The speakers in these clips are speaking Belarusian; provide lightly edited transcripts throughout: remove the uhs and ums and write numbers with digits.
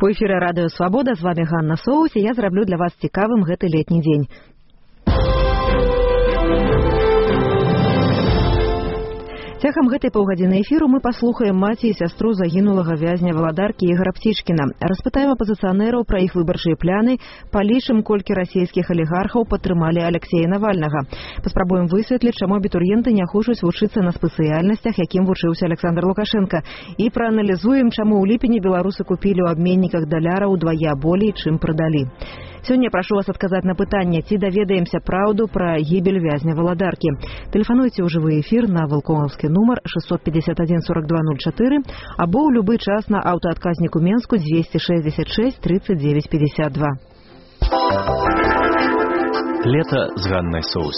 У эфіры радыё Свабода, з вами Ганна Соус, і я зраблю для вас цікавым гэты летні дзень. Цягам гэтай паўгадзіны эфіру мы паслухаем маці і сястру загінулага вязня Валадаркі Ігора Птічкіна. Распытаем апазіцыянераў пра іх выбарчыя пляны, палічым, колькі расійскіх алігархаў падтрымалі Алексея Навальнага. Паспрабуем высветліць, чаму абітурыенты не хочуць вучыцца на спецыяльнасцях, якім вучыўся Александр Лукашенко. І прааналізуем, чаму ў ліпені беларусы купілі ў абменніках даляра ўдвая болей, чым прадалі. Сёння прашу вас адказаць на пытанне, ці даведаемся праўду пра гібель вязня Валадаркі. Тэлефануйце ў жывы эфір на валкомаўскі нумар 651 42 04 або ў любы час на аўтаадказніку Менску 266 39 52. Лето з Ганнай Соус.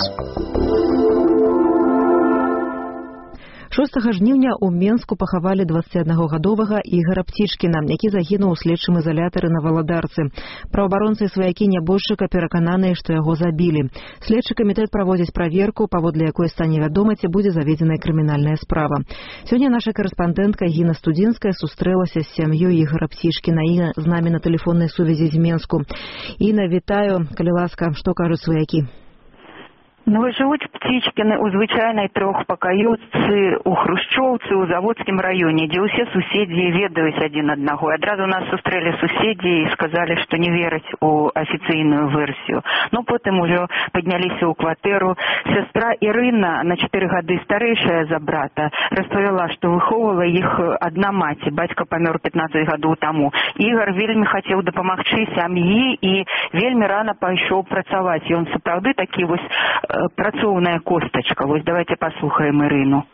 6 жніўня ў Менску пахавалі 21-гадовага Ігора Птічкіна, які загінуў у следчым ізалятары на Валадарцы. Праваабаронцы і сваякі нябожчыка перакананыя, што яго забілі. Следчы камітэт праводзіць праверку, паводле якой стане вядома, ці будзе заведзеная крымінальная справа. Сёння наша карэспандэнтка Інна Студзінская сустрэлася з сям'ёй Ігора Птічкіна. Інна з намі на тэлефоннай сувязі з Менску. Інна, вітаю. Калі ласка, што кажуць сваякі? Жывуць Птічкіны ў звычайнай трохпакаёўцы у Хрушчоўцы ў заводскім раёне, дзе ўсе суседзі ведаюць адзін аднаго. Адразу нас сустрэлі суседзі і сказалі, што не вераць у афіцыйную версію. Потым ужо падняліся ў кватэру. Сястра Ірына, на 4 гады старэйшая за брата, распавяла, што выхоўвала іх адна маці. Бацька памёр 15 гадоў таму. Ігар вельмі хацеў дапамагчы сям'і і вельмі рана пайшоў працаваць. Ён сапраўды такі працоўная костачка. Давайте послухаем Ирину.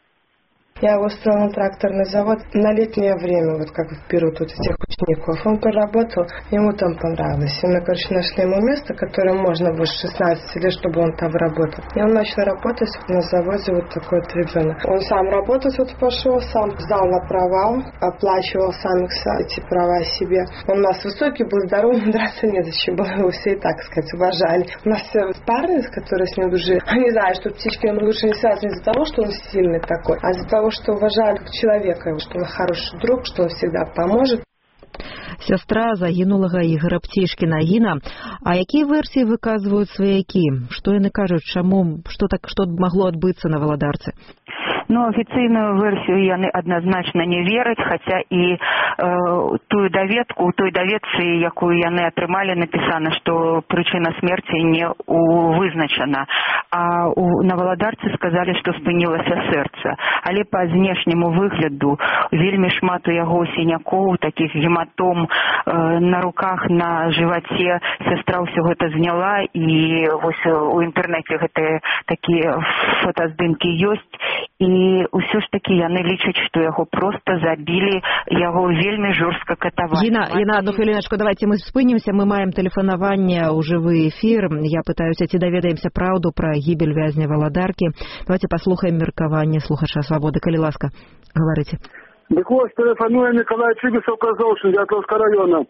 Я его устроил на тракторный завод на летнее время, как берут этих учеников. Он поработал, ему там понравилось. И мы, нашли ему место, которое можно было 16 лет, чтобы он там работал. И он начал работать на заводе такой ребенок. Он сам работать пошел, сам сдал на права, оплачивал сам эти права себе. Он у нас высокий был, здоровый, драться незачем было, его все и так, уважали. У нас парни, которые с ним дружили, они знают, что Птичкин лучше не связан из-за того, что он сильный такой, а из-за того, что уважали как человека, что он хороший друг, что он всегда поможет. Сястра загінулага Ігора Птічкіна. Іна, а якія версіі выказваюць сваякі? Што яны кажуць, чаму, што магло адбыцца на Валадарцы? Афіцыйную версію яны адназначна не вераць, хаця і той даведцы, якую яны атрымалі, напісана, што прычына смерці не вызначана. А на Валадарцы сказалі, што спынілася сэрца. Але па знешняму выгляду вельмі шмат у яго сінякоў, такіх гематом на руках, на жываце. Сястра ўсё гэта зняла, і у інтэрнэце гэтыя такія фотаздымкі ёсць. І ўсё ж такі яны лічаць, што яго проста забілі, яго вельмі жорстка катавалі. Іна, одну хвилиночку, давайте мы спынімся, мы маем тэлефанаванне ў жывы эфір. Я пытаюся, ці даведаемся праўду пра гібель вязня Валадаркі. Давайте паслухаем меркаванне слухача Свабоды. Калі ласка, гаварыце. Дык вось, тэлефануе Николай Чибисов, Казовшин, Дятловского района.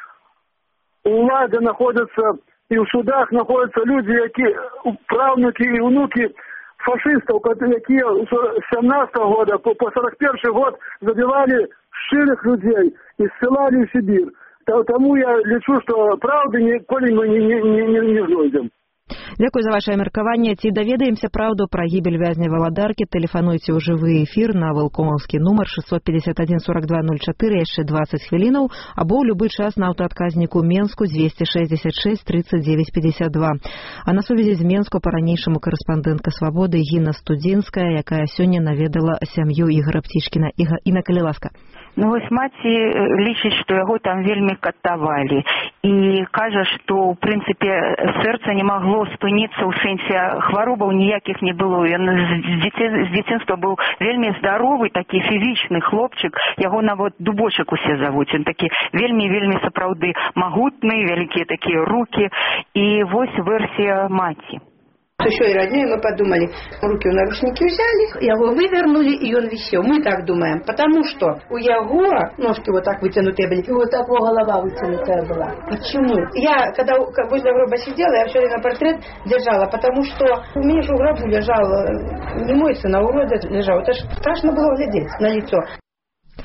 У ўладзе находятся, и в судах находятся люди, правнуки и внуки фашистов, якія с 17-го года по 41-й год забивали шчырых людей и ссылали в Сибирь. Тому я лічу, что правды ніколі мы не знойдем. Дзякуй за ваше меркаванне. Ці даведаемся праўду пра гібель вязня Валадаркі? Тэлефануйце ў жывы эфір на валкомаўскі нумар 651 42 04, яшчэ 20 хвілінаў, або ў любы час на аўтаадказніку Менску 266 39 52. А на сувязі з Менску па-ранейшаму карэспандэнтка Свабоды Інна Студзінская, якая сёння наведала сям'ю Ігора Птічкіна. Інна, калі ласка. Маці лічыць, што яго там вельмі катавалі. І кажа, што, ў прынцыпе, сэрца не магло спыніцца, ў сэнсе хваробаў ніякіх не было. Ён з дзяцінства быў вельмі здаровы, такі фізічны хлопчык. Яго нават Дубочак усе завуць. Ён такі вельмі сапраўды магутны, вялікія такія рукі. І вось версія маці. Еще и роднее мы подумали, руки в наручники взяли, его вывернули, и он висел. Мы так думаем, потому что у Егора ножки вот так вытянутые были, и вот так голова вытянутая была. Почему? Я, когда возле гроба сидела, я все время портрет держала, потому что у меня же в гробу лежал не мой сын, а уродец лежал. Это ж страшно было глядеть на лицо.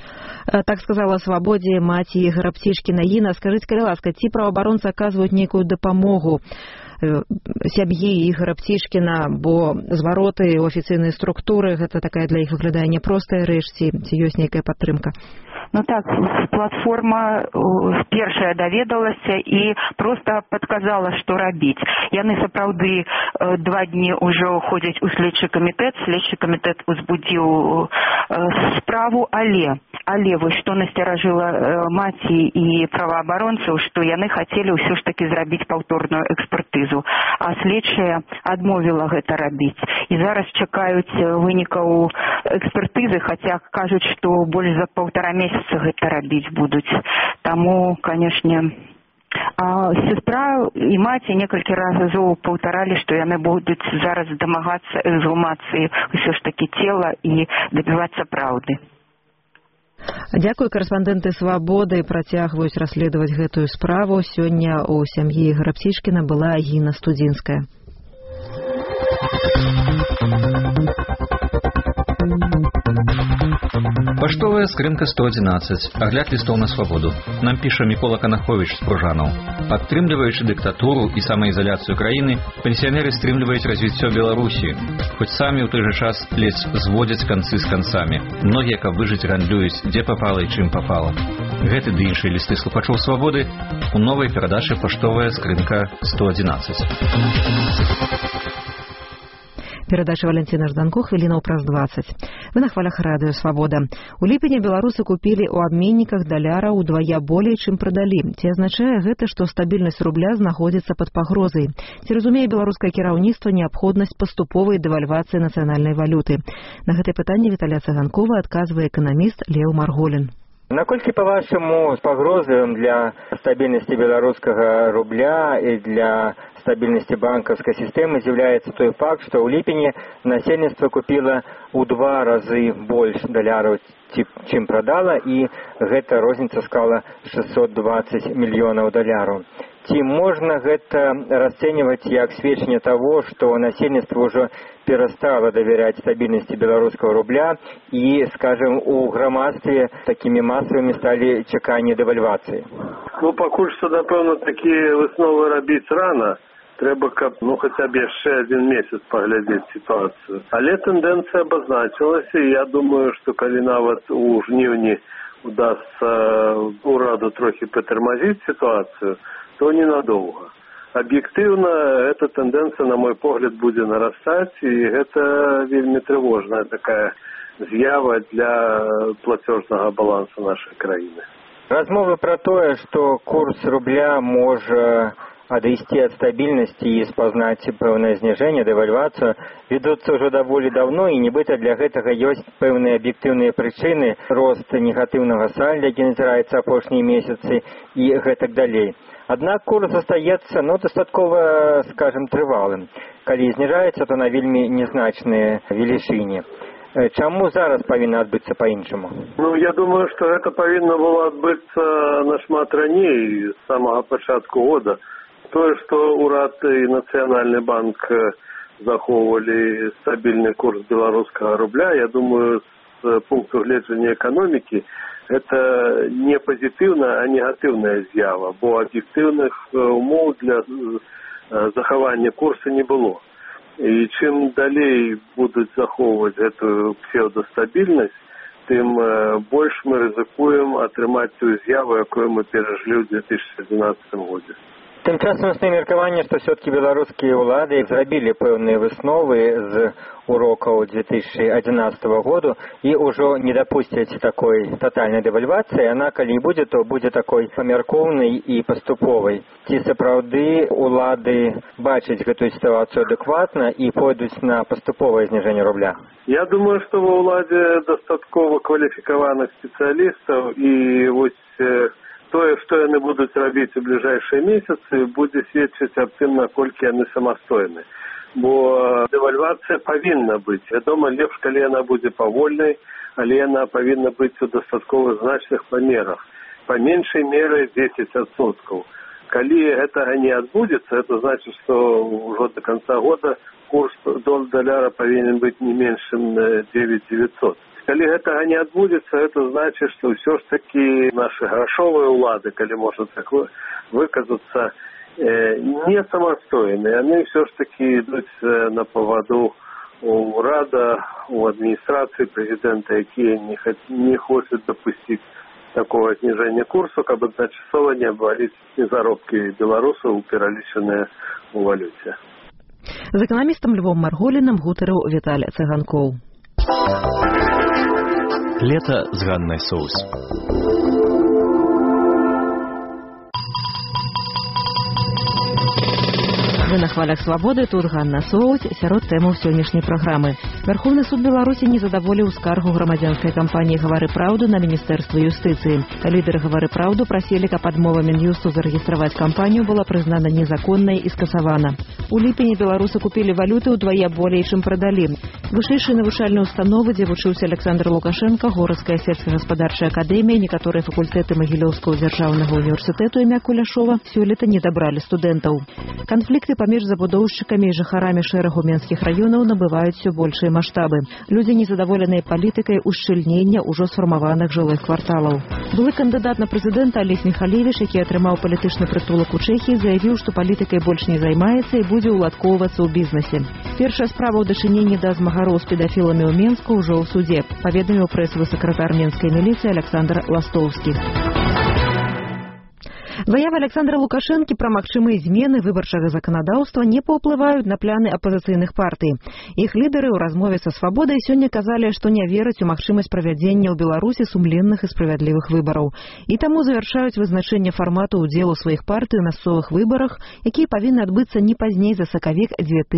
Так сказала «Свабодзе» маці Ігара Птишкіна. Іна, скажыце, калі ласка, ці праваабаронцы аказваюць нейкую дапамогу сям'і Ігара Птишкіна, бо звароты ў афіцыйныя структуры, гэта такая для іх выглядае няпростая рэч, ці ёсць нейкая падтрымка? Ну так, платформа першая даведалася і проста падказала, што рабіць. Яны сапраўды 2 дні ўжо ходзяць у следчы камітэт. Следчы камітэт узбудзіў справу, але вось што насцеражыла маці і праваабаронцаў, што яны хацелі ўсё ж такі зрабіць паўторную экспертызу, а следчая адмовіла гэта рабіць. І зараз чакаюць вынікаў экспертызы, хаця кажуць, што больш за 1,5 месяца гэта рабіць будуць. Таму, канешне, сестра і маці некалькі разоў паўтаралі, што яны будуць зараз дамагацца эксгумацыі ўсё ж такі цела і дабівацца праўды. Дзякую. Карэспандэнты «Свабоды» працягваюць расследаваць гэтую справу. Сёння ў сям'і Ігара Птишкіна была Гіна Студзінская. Паштовая скрынка 111. Агляд лістоў на свабоду. Нам піша Мікола Канаховіч з Пружанаў. Падтрымліваючы дыктатуру і самаізаляцыю краіны, пенсіянеры стрымліваюць развіццё Беларусі. Хоць самі ў той жа час ледзь зводзяць канцы з канцамі. Многія, каб выжыць, гандлююць, дзе папала і чым папала. Гэты ды іншыя лісты слухачоў свабоды у новай перадачы «Паштовая скрынка 111». Перадача Валентина Жданко, хвілінаў праз 20. Вы на хвалях радыё «Свабода». У ліпені беларусы купілі ў абменніках даляра ўдвая болей, чым прадалі. Ці азначае гэта, што стабільнасць рубля знаходзіцца пад пагрозай? Ці разумее беларускае кіраўніцтва неабходнасць паступовай дэвальвацыі нацыянальнай валюты? На гэтае пытанне Віталія Цыганкова адказвае эканаміст Леў Марголін. Наколькі, па-вашаму, з пагрозаю для стабільнасці беларускага рубля і для стабільнасці банкаўскай сістэмы з'яўляецца той факт, што ў ліпені насельніцтва купіла ў 2 разы больш даляраў, чым прадала, і гэта розніца склала 620 мільёнаў даляраў. Ці можна гэта расцэньваць як сведчанне таго, што насельніцтва ўжо перастала давяряць стабільнасці беларускага рубля і, скажем, у грамадстве такімі масавымі сталі чаканні дэвальвацыі? Ну, пакуль што, напэўна, такія высновы рабіць рана. Трэба, каб, хаця б яшчэ 1 месяц паглядзець сітуацыю. Але тэндэнцыя абазначылася, і я думаю, што калі нават у жніўні удасца ураду трохі патармазіць сітуацыю, то ненадолго. Объективно эта тенденция, на мой погляд, будет нарастать, и это вельми тревожная такая з'ява для платежного баланса нашей краины. Размовы про то, что курс рубля может адысці ад стабільнасці і спазнаць пэўнае зніжэнне, дэвальвацыю, ведуцца ўжо даволі давно, і нібыта для гэтага ёсць пэўныя аб'ектыўныя прычыны, рост негатыўнага сальда, які назіраецца апошнія месяцы і гэтак далей. Аднак курс застаецца, дастаткова, скажем, трывалым. Калі зніжаецца, то на вельмі незначныя велічыні. Чаму зараз павінна адбыцца па-іншаму? Я думаю, што гэта павінна было адбыцца нашмат раней, з самага пачатку года. Тое, што ўрад і Нацыянальны банк захоўвалі стабільны курс беларускага рубля, я думаю, з пункту гледжання эканомікі, это не пазітыўная, а негатыўная з'ява, бо аб'ектыўных умоў для захавання курса не было. І чым далей будуць захоўваць гэтую псевдостабільнасць, тым больш мы рызыкуем атрымаць тую з'яву, якую мы перажылі ў 2011 годзе. Тым часам існуе меркаванне, што все-таки беларускія ўлады зрабілі пэўныя высновы з урокаў 2011 году і ўжо не дапусцяць такой тотальнай дэвальвацыі, яна калі будзе, то будзе такой памяркоўнай і паступовай. Ці сапраўды ўлады бачаць гэтую сітуацыю адэкватна і пойдуць на паступовае зніжэнне рубля? Я думаю, што ва ўладзе дастаткова кваліфікаваных спецыялістаў, і вось тое, што яны будуць рабіць у бліжэйшыя месяцы, будзе сведчыць аб тым, наколькі яны самастойны. Бо дэвальвацыя павінна быць. Вядома, лепш, калі яна будзе павольнай, але яна павінна быць у дастаткова значных памерах. Па меншай меры 10%. Калі гэтага не адбудзецца, это значыць, што ўжо до конца года курс даляра павінен быць не меншым 9900. Калі гэтага не адбудзецца, это значыць, што ўсё ж такі нашы грашовыя ўлады, калі можна так выказацца, не самастойныя. Яны ўсё ж такі ідуць на паваду у ўрада, у адміністрацыі прэзідэнта, якія не хочуць дапусціць такого снижения курсу, каб адначасова не абваліць заробкі беларусаў, пералічаныя ў валюце. З эканамістам Львом Марголінам гутарыў Віталь Цыганкоў. Лето с Ганной Соус. Вы на хвалях свабоды, тут Ганна Соус, сярод тэмаў сённяшняй праграмы. Верховны суд Беларусі не задаволіў скаргу грамадзянскай кампаніі «Гавары праўду» на Міністэрства юстыцыі. Лідары «Гавары праўду» прасілі, каб адмова Мін'юсту зарэгістраваць кампанію была прызнана незаконнай і скасавана. У ліпені беларусы купілі валюты ўдвая болей, чым прадалі. Вышэйшыя навучальныя установы, дзе вучыўся Александр Лукашенко, Горская сельскагаспадарчая акадэмія, некаторыя факультэты Магілёўскага дзяржаўнага універсітэту імя Куляшова сёлета не дабралі студэнтаў. Канфлікты паміж забудоўшчыкамі і жыхарамі шэрагу менскіх раёнаў набываюць усё большыя маштабы. Людзі незадаволеныя палітыкай ушчыльнення ўжо сфармаваных жылых кварталаў. Былы кандыдат на прэзідэнта Алесь Міхалевіч, які атрымаў палітычны прытулак у Чэхіі, заявіў, што палітыкай больш не займаецца і будзе ўладкоўвацца ў бізнесе. Першая справа ў дачыненні да змагароў з педафіламі ў Менску ўжо ў судзе, паведаміў прэсавы сакратар менскай міліцыі Александр Ластовскі. Заявы Александра Лукашэнкі пра магчымыя змены выбарчага заканадаўства не паўплываюць на планы апазіцыйных партый. Іх лідары ў размове са «Свабодай» сёння казалі, што не вераць у магчымасць правядзення ў Беларусі сумленных і справядлівых выбараў. І таму завяршаюць вызначэнне фармату ўдзелу сваіх партый у мясцовых выбарах, якія павінны адбыцца не пазней за сакавік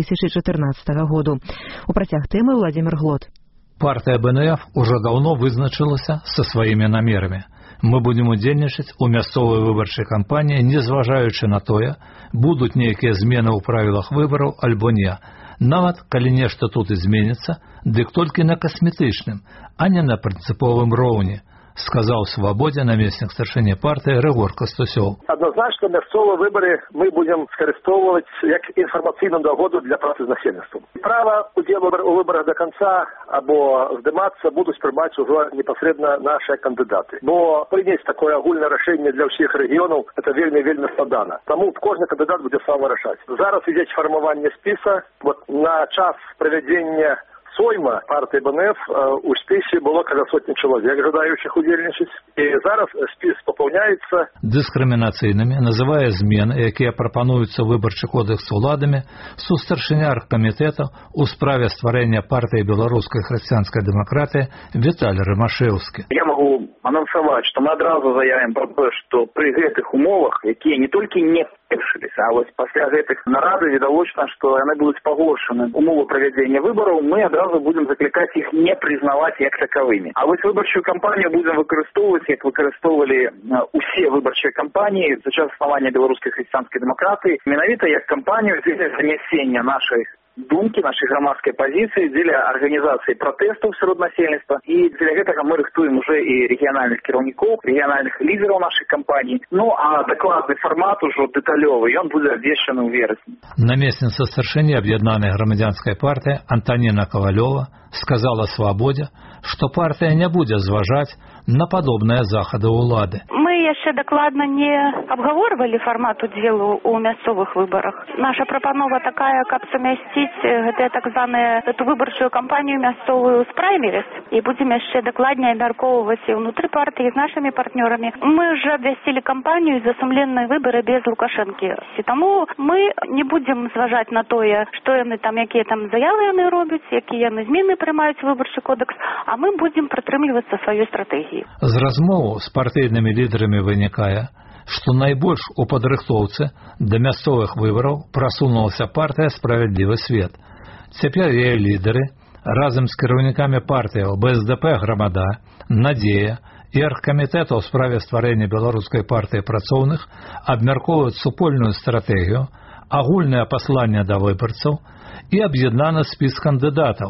2014 году. У працяг тэмы Владимир Глот. Партия БНФ уже давно вызначилася со своими намерами. Мы будем удзельнічаць у мясцовай выбарчай кампаніі, незважаючы на тое, будуць нейкія змены ў правілах выбараў альбо не. Нават калі нешта тут зменіцца, дык толькі на касметычным, а не на прынцыповым роўні, сказал «Свободе» наместник старшыні партии Рыгор Костусёў. Однозначно мясцовыя выборы мы будем скарыстоўваць як інфармацыйную дагоду для працы з насельніцтвам. Право удзелу у выборах до конца або здымацца будуць прымаць ужо непасрэдна наши кандидаты. Бо прыняць такое агульнае рашэнне для ўсіх рэгіёнаў это вельмі складана. Таму кожны кандидат будзе сам вырашаць. Зараз ідзе фармаванне спіса. Вот на час правядзення сойма партии БНФ у списе было каля сотни человек, жадающих удзельнічаць. И зараз спіс пополняется. Дыскрымінацыйнымі называе змены, якія прапануюцца выбарчы кодекс уладамі, сустаршыня аргкамітэта у справе стварэння партии беларускай хрысціянскай дэмакратыі Віталь Рымашэўскі. Я могу анонсаваць, што мы адразу заявім пра тое, што пры гэтых умовах, якія не толькі не пешыліся, а вось пасля гэтых нарады відавочна, што яны будуць пагоршаны умовы правядзення выбараў, мы адразу будем закликать их не признавать як таковыми. А вот выборчую кампанию будем выкарыстоўваць, як выкарыстоўвалі усе выборчыя кампании за час основания беларускай хрысціянскай дэмакратыі, менавіта як кампанию дзеля занесення нашай думкі, нашай грамадскай пазіцыі, дзеля арганізацыі пратэстаў сярод насельніцтва. І дзеля гэтага мы рыхтуем уже і рэгіянальных кіраўнікоў, рэгіянальных лідераў нашай кампаніі. Ну а дакладны фармат ужо дэталёвы, ён будзе абвешчаны ў верасні. Намесніца старшыні аб'яднанай грамадзянскай партыі Антаніна Кавалёва сказала «Свободе», што партыя не будзе зважаць на падобныя захады ўлады. Мы яшчэ дакладна не абгаворвалі фармат удзелу ў мясцовых выбарах. Наша прапанова такая, каб сумясціць гэтыя так званыя эту выбарчую кампанію мясцовую з праймерис, і будзем яшчэ дакладней абмяркоўваць і ўнутры партыі з нашымі партнёрамі. Мы ўжо абвясцілі кампанію за сумленныя выбары без Лукашэнкі. І таму мы не будзем зважаць на тое, што яны там, якія там заявы яны робяць, якія яны змены прымаюць выбарчы кодекс, а мы будзем прытрымлівацца сваёй стратэгіі. З размоваў з партыйнымі лідарамі вынікае, што найбольш у падрыхтоўцы да мясцовых выбараў прасунулася партыя «Справядлівы свет». Цяпер яе лідары разам з кіраўнікамі партыяў БСДП «Грамада», «Надзея» і аргкамітэта ў справе стварэння беларускай партыі працоўных абмяркоўваюць супольную стратэгію, агульнае пасланне да выбарцаў і аб'яднаны спіс кандыдатаў,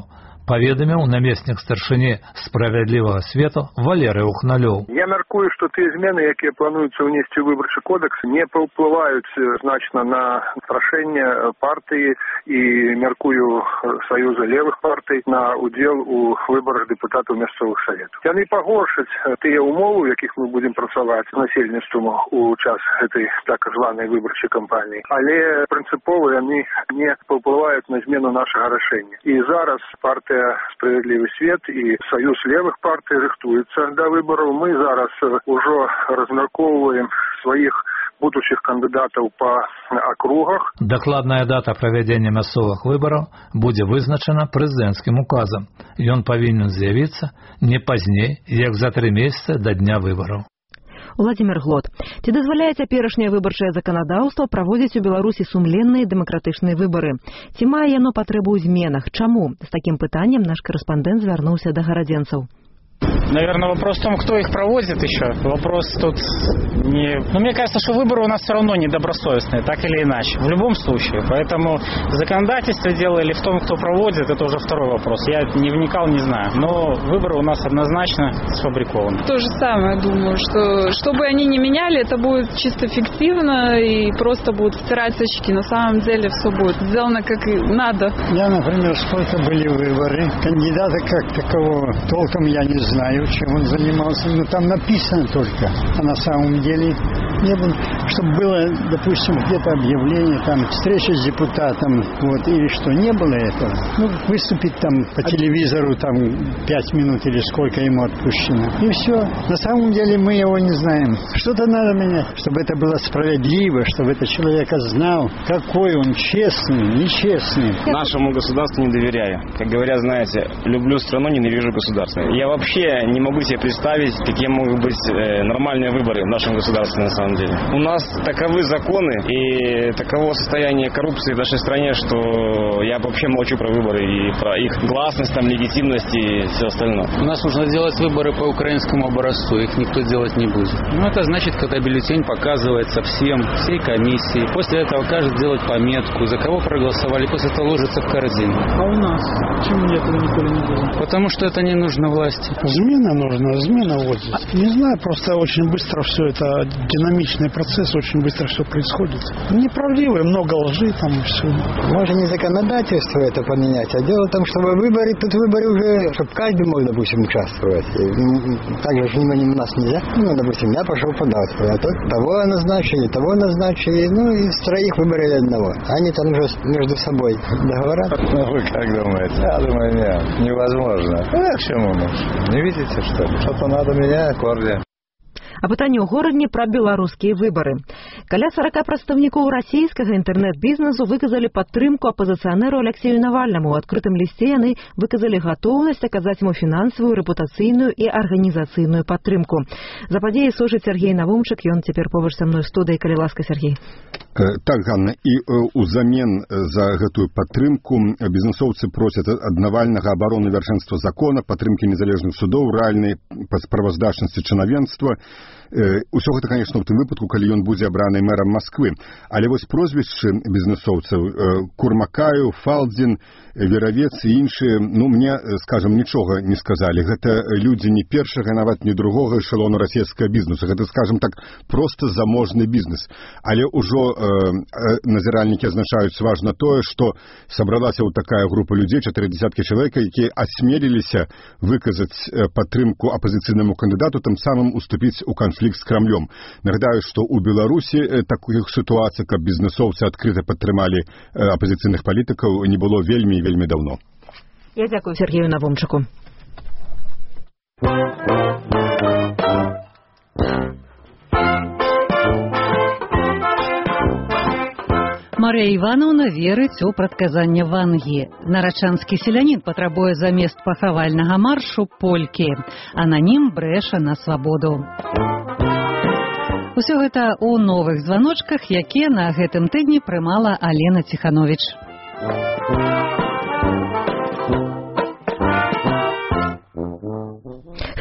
паведаміў намеснік старшыні справядлівага свету Валерый Ухналёў. Я мяркую, што тыя змены, якія плануюцца ўнесці ў выбарчы кодекс, не паўплываюць значна на рашэнне партыі і, мяркую, саюза левых партый на удзел у выбарах дэпутатаў мясцовых саветаў. Яны пагоршаць тыя умовы, у якіх мы будзем працаваць насельніцтвам у час гэтай так званай выбарчай кампаніі, але прынцыпова яны не паўплываюць на змену нашага рашэння. І зараз партыя «Справядлівы свет» і саюз левых партый рыхтуецца да выбараў. Мы зараз ужо размяркоўваем сваіх будучых кандыдатаў па акругах. Дакладная дата правядзення мясцовых выбараў будзе вызначана прэзідэнцкім указам. Ён павінен з'явіцца не пазней, як за 3 месяцы да дня выбараў. Владимир Глот. Ці дазваляе цяперашняе выбарчае заканадаўства праводзіць у Беларусі сумленныя дэмакратычныя выбары? Ці мае яно патрэбу ў зменах? Чаму? З такім пытаннем наш корэспандэнт звярнуўся да гарадзенцаў. Наверное, вопрос в том, кто их проводит еще. Вопрос тут не... Но мне кажется, что выборы у нас все равно недобросовестные, так или иначе. В любом случае. Поэтому законодательство дело или в том, кто проводит, это уже второй вопрос. Я не вникал, не знаю. Но выборы у нас однозначно сфабрикованы. То же самое, думаю, что чтобы они не меняли, это будет чисто фиктивно и просто будут стирать очки. На самом деле все будет сделано как и надо. Я, например, сколько были выборы. Кандидата как такового толком я не знаю, чем он занимался, но там написано только, а на самом деле не было, чтобы было, допустим, где-то объявление, там, встреча с депутатом, вот, или что, не было этого. Ну, выступить там по телевизору, там, 5 минут или сколько ему отпущено, и все. На самом деле мы его не знаем. Что-то надо менять, чтобы это было справедливо, чтобы этот человек знал, какой он, честный, нечестный. Нашему государству не доверяю. Как говорят, знаете, люблю страну, ненавижу государство. Я вообще не могу себе представить, какие могут быть нормальные выборы в нашем государстве на самом деле. У нас таковы законы и таково состояние коррупции в нашей стране, что я вообще молчу про выборы и про их гласность, там, легитимность и все остальное. У нас нужно делать выборы по украинскому образцу, их никто делать не будет. Ну, это значит, когда бюллетень показывается всей комиссии. После этого каждый делает пометку, за кого проголосовали, после этого ложится в корзину. А у нас? Почему этого николи не было? Потому что это не нужно власти. Замена нужна, замена вот здесь. Не знаю, просто очень быстро все это, динамичный процесс, очень быстро все происходит. Неправдивое, много лжи там и все. Можно не законодательство это поменять, а дело в том, чтобы тут выборы уже, чтобы каждый мог, допустим, участвовать. Так же внимание у нас нельзя. Ну, допустим, я пошел подать, а то того назначили, ну и с 3 выбрали одного. Они там уже между собой договорят. Ну, вы как думаете? Я думаю, нет, невозможно. А к чему мы? Не видите, что ли? Что-то надо менять, корни. А пытанне ў горадні пра беларускія выбары. Каля 40 прадстаўнікоў расійскага інтэрнэт-бізнесу выказалі падтрымку апазіцыянеру Алексею Навальнаму. У адкрытым лісце яны выказалі гатоўнасць аказаць яму фінансавую, рэпутацыйную і арганізацыйную падтрымку. За падзеі сочыць Сергей Навумчык, ён цяпер побач са мной у студыі, калі ласка, Сергей. Так, Ганна, і ўзамен за гэтую падтрымку бізнесоўцы просяць ад Навальнага абароны вяршэнства закона, падтрымкі незалежных судоў, рэальнай справаздачнасці чынавенства. Усё гэта, конечно, у тым выпадку, калі ён будзе абраны мэрам Масквы. Але вось прозвішчы бізнесоўцаў Курмакаю, Фалдзін, Веравец і іншыя, ну, мне, скажам, нічога не сказалі. Гэта людзі не першага, нават не другога эшелону расійскага бізнесу. Гэта, скажам так, проста заможны бізнес. Але ўжо назіральнікі азначаюць важна тое, што сабралася ў такая група людзей, 40 чалавек, якія асмеліліся выказаць падтрымку апазіцыйнаму кандыдату, тым самым уступіць у канфлікт з Крамлём. Нагадаю, што ў Беларусі такіх сітуацый, каб бізнесоўцы адкрыта падтрымалі апазіцыйных палітыкаў, не было вельмі і вельмі даўно. Я дзякую Сергею Навумчыку. Марія Івановна верыць у прадказанне Вангі. Нарачанскі селянін патрабуе замест пахавальнага маршу полькі. Ананім брэша на свабоду. Усё гэта ў новых званочках, якія на гэтым тыдні прымала Алена Ціхановіч.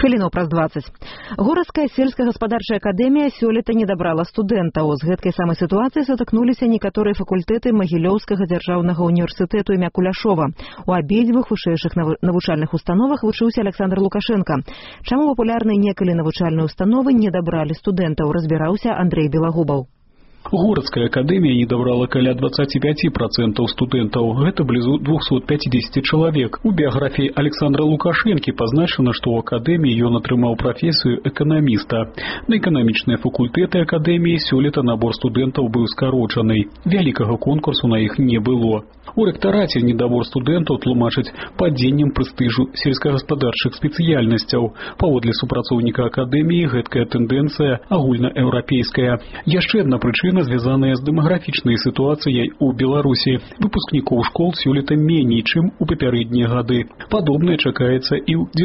Хвілінаў праз 20. Городская сельскагаспадарчая акадэмія сёлета не дабрала студэнтаў. З гэткай самай сітуацыяй сутыкнуліся некаторыя факультэты Магілёўскага дзяржаўнага універсітэту імя Куляшова. У абедзвюх вышэйшых навучальных установах вучыўся Александр Лукашенко. Чаму папулярныя некалі навучальныя установы не дабралі студэнтаў, разбіраўся Андрей Белагубаў. Городская академия не добрала каля 25% студентов. Это близу 250 человек. У биографии Александра Лукашенки позначено, что у академии ён атрымаў профессию экономиста. На экономичные факультеты академии сёлета набор студентов был скороченный. Вялікага конкурсу на их не было. У ректарате недобор студентов тлумачыць падзеннем прэстыжу сельскагаспадарчых спецыяльнасцяў. Паводле супрацоўніка академии гэткая тэндэнцыя агульнаеўрапейская. Яшчэ одна прычына звязаная з дэмаграфічнай сітуацыяй у Беларусі. Выпускнікоў школ сёлета меней, чым у папярэднія гады. Падобнае чакаецца і ў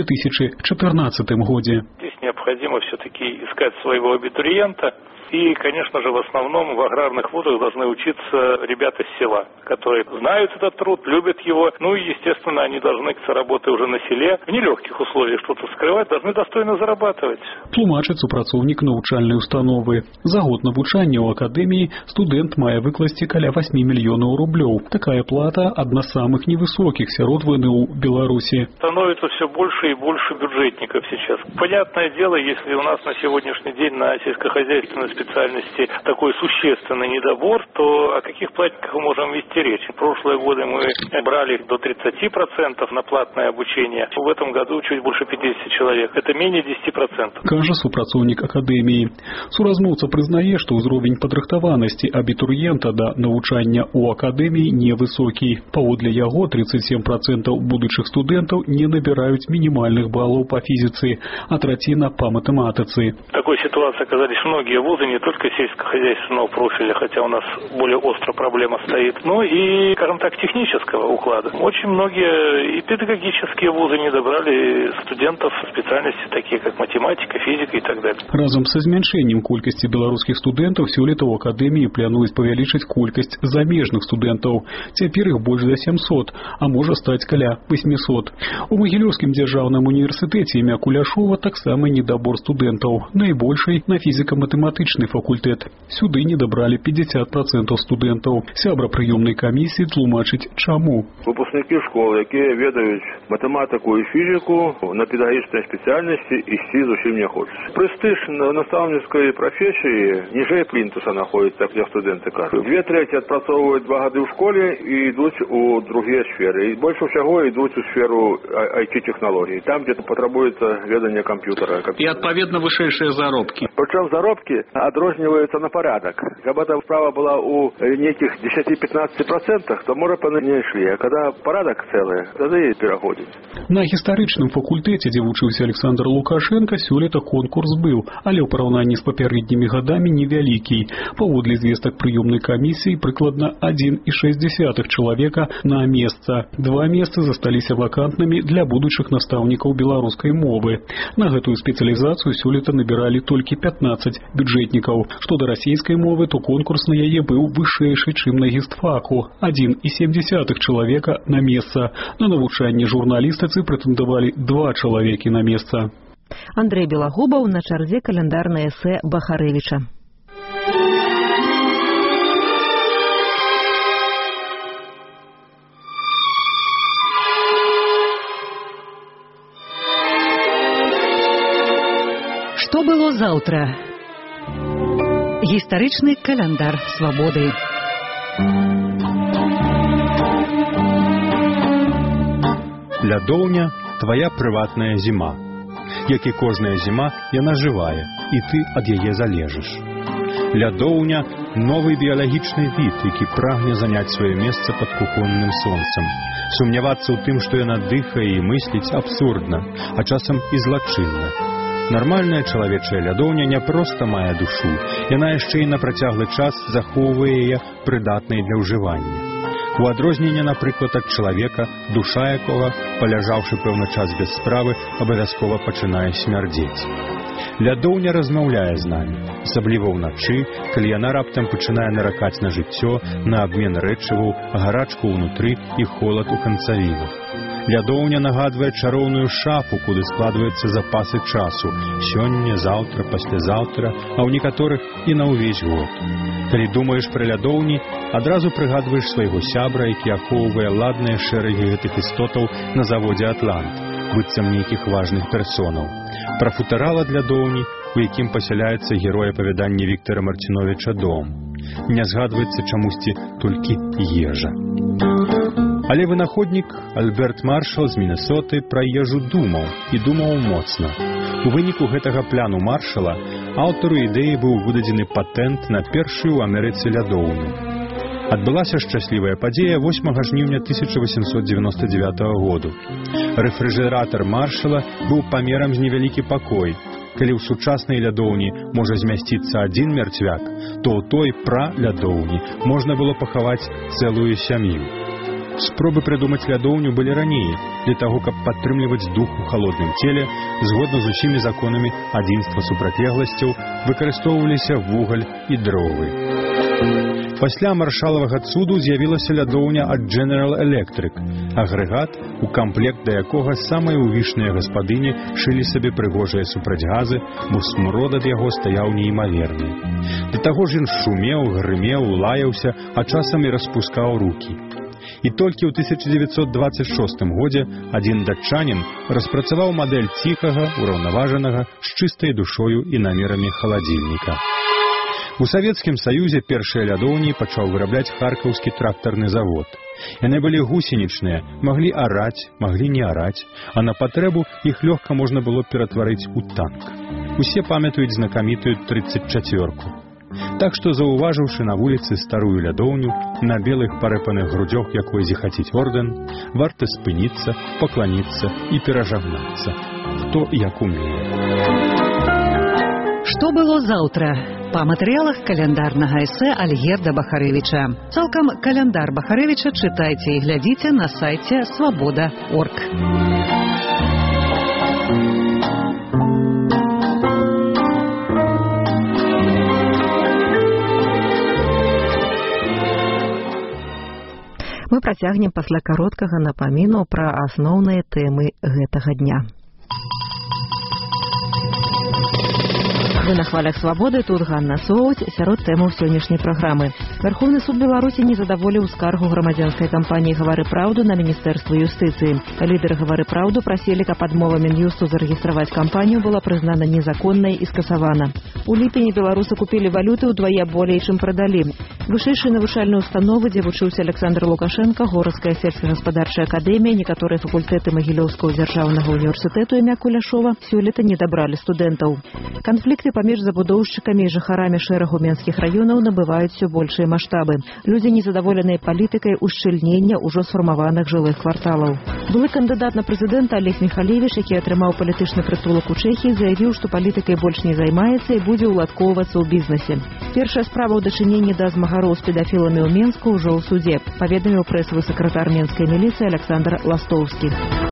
2014 годзе. Здесь необходимо все-таки искать своего абитуриента. И, конечно же, в основном в аграрных вузах должны учиться ребята с села, которые знают этот труд, любят его. Ну и, естественно, они должны к работе уже на селе, в нелегких условиях что-то скрывать, должны достойно зарабатывать. Тлумачыць супрацоўнік навучальнай установы. За год навучання ў акадэміі студэнт мае выкласці каля 8 мільёнаў рублёў. Такая плата одна з самых невысоких сярод ВНУ Беларуси. Становится все больше и больше бюджетников сейчас. Понятное дело, если у нас на сегодняшний день на сельскохозяйственной специальности такой существенный недобор, то о каких платниках мы можем вести речь? В прошлые годы мы брали до 30% на платное обучение. В этом году чуть больше 50 человек. Это менее 10%. Кажа супрацоўнік акадэміі. Суразмоўца прызнае, што ўзровень падрыхтаванасці абітурыента да навучання ў акадэміі невысокі. Паводле яго 37% будучых студэнтаў не набіраюць мінімальных балаў па фізіцы, а траціна па матэматыцы. В такой ситуации оказались многие вузы, не только сельскохозяйственного профиля, хотя у нас более острая проблема стоит, но и, скажем так, технического уклада. Очень многие и педагогические вузы не добрали студентов специальности, такие как математика, физика и так далее. Разом со змяншэннем колькасці беларускіх студэнтаў сёлета ў акадэміі плануюць павялічыць колькасць замежных студэнтаў. Цяпер іх больш за 700, а можа стаць каля 800. У Магілёўскім дзяржаўным універсітэце імя Куляшова таксама недабор студэнтаў. Найбольшай на фізіка-матэматычны факультэт. Сюды не дабралі 50% студэнтаў. Сябра прыёмнай камісіі тлумачыць чаму. Выпускнікі школ, якія ведаюць матэматыку і фізіку, на педагагічнай спецыяльнасці ісці зусім не хочуць. Прэстыж настаўніцкай прафесіі ніжэй плінтуса находіцца, як студэнты кажуць. 2/3 адпрацоўваюць 2 гады ў школе і ідуць у другія сферы. І больш усяго ідуць у сферу IT-технологій, там, дзе патрабуецца веданне камп'ютара. І адпаведна вышэйшыя заробкі. Прычым заробкі адрозніваюцца на парадак. Каб эта справа была у нейкіх 10-15%, то можа паны не ішлі. А када парадак цэлы, тады пераходзіць. На гістарычным факультэце, дзе вучыўся Александр Лукашенко, сёлета конкурс быў, але ў параўнанні з папярэднімі гадамі невялікі. Паводле звестак прыёмнай камісіі прыкладна 1,6 чалавека на месца. 2 месцы засталіся вакантнымі для будучых настаўнікаў беларускай мовы. На гэтую спецыялізацыю сёлета набіралі толькі 15 бюджэтнікаў. Што да расійскай мовы, то конкурс на яе быў вышэйшы, чым на гістфаку. 1,7 чалавека на месца. На навучанне журналістыцы прэтэндавалі 2 чалавекі на месца. Андрей Белагубаў, на чарзе календарнае эсэ Бахарэвіча. Што было заўтра? Гістарычны календар свабоды. Лядоўня – твая прыватная зіма. Як і кожная зіма, яна жывая, і ты ад яе залежыш. Лядоўня – новы біялагічны від, які прагне заняць сваё месца пад кухонным сонцам. Сумнявацца ў тым, што яна дыхае і мысліць, абсурдна, а часам і злачынна. Нармальная чалавечая лядоўня не проста мае душу, яна яшчэ і на працяглы час захоўвае яе прыдатнай для ўжывання. У адрозненне, напрыклад, ад чалавека, душа якога, паляжаўшы пэўны час без справы, абавязкова пачынае смярдзець. Лядоўня размаўляе з намі, асабліва ўначы, калі яна раптам пачынае наракаць на жыццё, на абмен рэчываў, гарачку ўнутры і холад у канцавінах. Лядоўня нагадвае чароўную шафу, куды складваюцца запасы часу. Сёння, заўтра, паслязаўтра, а ў некаторых і на ўвесь год. Калі думаеш пра лядоўні, адразу прыгадваеш свайго сябра, які ахоўвае ладныя шэрагі гэтых істотаў на заводзе «Атлант», быццам нейкіх важных персонаў. Пра футарал ад лядоўні, у якім пасяляецца герой апавядання Віктара Марціновіча «Дом». Не згадваецца чамусьці толькі ежа. Але вынаходнік Альберт Маршал з Мінесоты пра ежу думаў, і думаў моцна. У выніку гэтага пляну Маршала аўтару ідэі быў выдадзены патэнт на першую ў Амерыцы лядоўню. Адбылася шчаслівая падзея 8 жніўня 1899 году. Рэфрыжэратар Маршала быў памерам з невялікі пакой. Калі ў сучаснай лядоўні можа змясціцца адзін мярцвяк, то ў той пра-лядоўні можна было пахаваць цэлую сям'ю. Спробы прыдумаць лядоўню былі раней, для таго, каб падтрымліваць дух у халодным целе, згодна з усімі законамі адзінства супрацьлегласцяў, выкарыстоўваліся вугаль і дровы. Пасля маршалавага цуду з'явілася лядоўня ад General Electric, агрэгат, у камплект да якога самыя ўвішныя гаспадыні шылі сабе прыгожыя супрацьгазы, бо смрод ад яго стаяў неймаверны. Да таго ж ён шумеў, грымеў, лаяўся, а часам і распускаў рукі. І толькі ў 1926 годзе адзін датчанін распрацаваў мадэль ціхага, ураўнаважанага, з чыстай душою і намерамі халадзільніка. У Савецкім Саюзе першыя лядоўні пачаў вырабляць Харкаўскі трактарны завод. Яны былі гусенічныя, маглі араць, маглі не араць, а на патрэбу іх лёгка можна было ператварыць у танк. Усе памятаюць знакамітую 34-ку. Так што, заўважыўшы на вуліцы старую лядоўню, на белых парэпаных грудзях якой зіхаціць ордэн, варта спыніцца, пакланіцца і перажагнацца. Хто як умее. Што было заўтра? Па матэрыялах каляндарнага эсэ Альгерда Бахарэвіча. Цалкам каляндар Бахарэвіча чытайце і глядзіце на сайце свабода.орг. Мы працягнем пасля кароткага напаміну пра асноўныя тэмы гэтага дня. Вы на хвалях свабоды, тут Ганна Соуць, сярод тэмаў сённяшняй праграмы. Верховны суд Беларусі не задаволіў скаргу грамадзянскай кампаніі «Гавары праўду» на Міністэрства юстыцыі. Лідары «Гавары праўду» прасілі, каб адмова Мін'юсту зарэгістраваць кампанію была прызнана незаконнай і скасавана. У ліпені беларусы купілі валюты ўдвая болей, чым прадалі. Вышэйшыя навучальныя установы, дзе вучыўся Александр Лукашенко, Горская сельскагаспадарчая акадэмія, некаторыя факультэты Магілёўскага дзяржаўнага універсітэту імя Куляшова сёлета не дабралі студэнтаў. Канфлікты паміж забудоўшчыкамі і жыхарамі шэрагу менскіх раёнаў набываюць усё большыя маштабы. Людзі незадаволеныя палітыкай ушчыльнення ўжо сфармаваных жылых кварталаў. Былы кандыдат на прэзідэнта Олег Михалевич, які атрымаў палітычны прытулак у Чэхіі, заявіў, што палітыкай больш не займаецца і будзе ўладкоўвацца ў бізнесе. Першая справа ў дачыненні да змагароў з педафіламі ў Менску ўжо ў судзе, паведаміў прэсавы сакратар менскай міліцыі Александр Ластоўскі.